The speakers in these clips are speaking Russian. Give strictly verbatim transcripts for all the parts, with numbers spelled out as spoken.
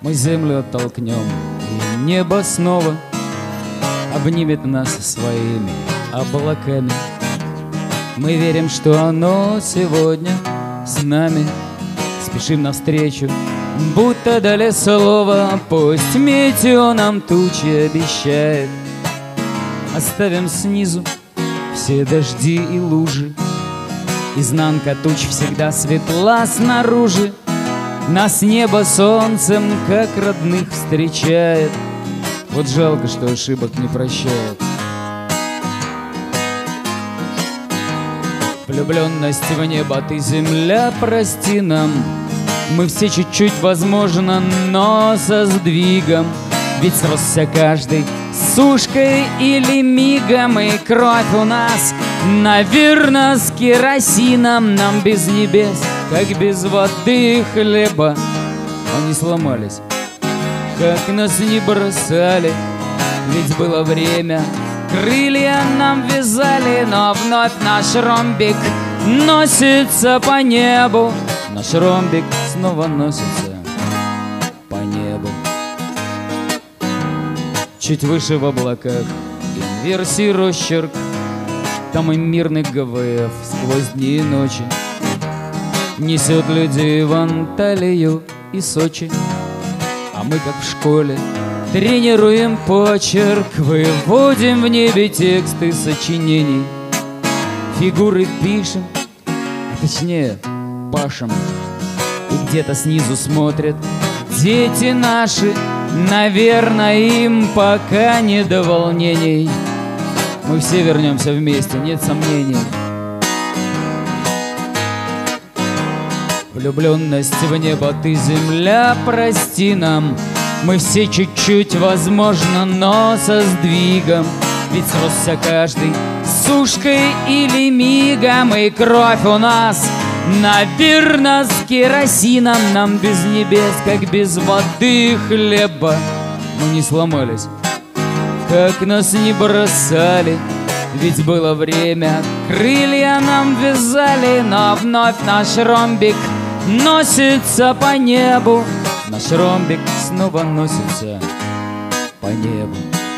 Мы землю оттолкнем, и небо снова обнимет нас своими облаками. Мы верим, что оно сегодня с нами. Спешим навстречу, будто дали слово. Пусть метео нам тучи обещает. Оставим снизу все дожди и лужи. Изнанка туч всегда светла снаружи. Нас небо солнцем, как родных, встречает. Вот жалко, что ошибок не прощает. Влюбленность в небо, ты, земля, прости нам. Мы все чуть-чуть, возможно, но со сдвигом. Ведь сросся каждый сушкой или мигом. И кровь у нас, наверно, с керосином. Нам без небес, как без воды и хлеба. Они сломались, как нас не бросали. Ведь было время, крылья нам вязали. Но вновь наш ромбик носится по небу. Наш ромбик снова носится по небу. Чуть выше в облаках инверсий росчерк. Там и мирный ГВФ сквозь дни и ночи несет людей в Анталию и Сочи. А мы, как в школе, тренируем почерк. Выводим в небе тексты сочинений. Фигуры пишем, а точнее пашем. И где-то снизу смотрят дети наши. Наверное, им пока не до волнений. Мы все вернемся вместе, нет сомнений. Влюбленность в небо, ты, земля, прости нам. Мы все чуть-чуть, возможно, но со сдвигом. Ведь сросся каждый сушкой или мигом. И кровь у нас, наверно, с керосином. Нам без небес, как без воды и хлеба. Мы не сломались, как нас не бросали. Ведь было время, крылья нам вязали. Но вновь наш ромбик носится по небу. Наш ромбик снова носится по небу.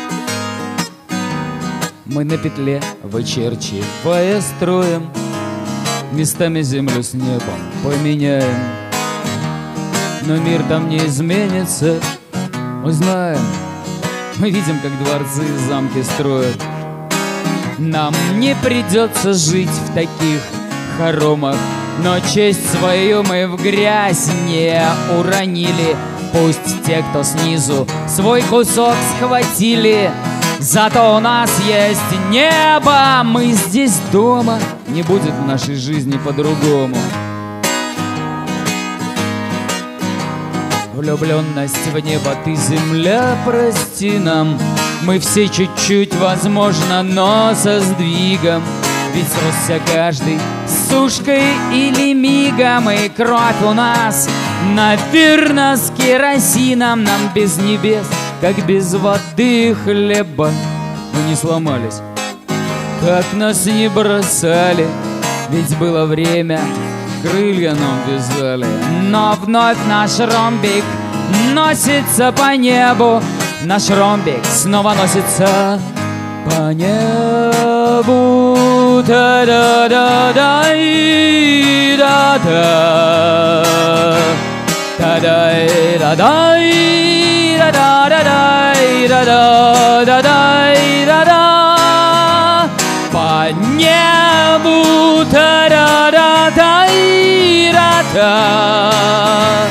Мы на петле, вычерчивая строем, местами землю с небом поменяем. Но мир там не изменится. Мы знаем, мы видим, как дворцы и замки строят. Нам не придется жить в таких хоромах. Но честь свою мы в грязь не уронили. Пусть те, кто снизу, свой кусок схватили. Зато у нас есть небо. Мы здесь дома. Не будет в нашей жизни по-другому. Влюбленность в небо, ты, земля, прости нам. Мы все чуть-чуть, возможно, но со сдвигом. Ведь сросся каждый сушкой или мигом. И кровь у нас, наверно, с керосином. Нам без небес, как без воды и хлеба. Мы не сломались, как нас не бросали. Ведь было время, крылья нам вязали. Но вновь наш ромбик носится по небу. Наш ромбик снова носится по небу. Та-да-да-дай, да-да. Та-дай, да-дай, да-да-да-дай, да-да-да-дай, да-да. По небу, та-да-да-дай, да-да.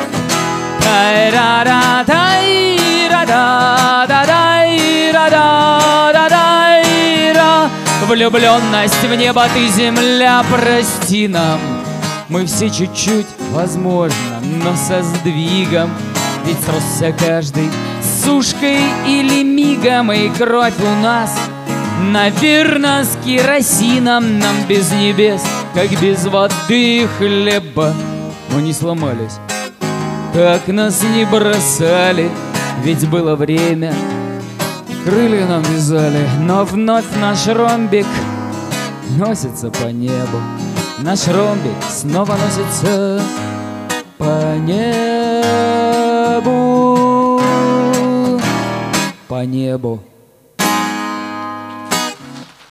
Та-да-да-дай, да-да-да-дай, да-да-да-дай. Влюбленность в небо, ты, земля, прости нам. Мы все чуть-чуть, возможно, но со сдвигом. Ведь сросся каждый сушкой или мигом. И кровь у нас, наверно, с керосином. Нам без небес, как без воды и хлеба. Мы не сломались, как нас не бросали. Ведь было время, крылья нам вязали. Но вновь наш ромбик носится по небу. Наш ромбик снова носится по небу. по небу.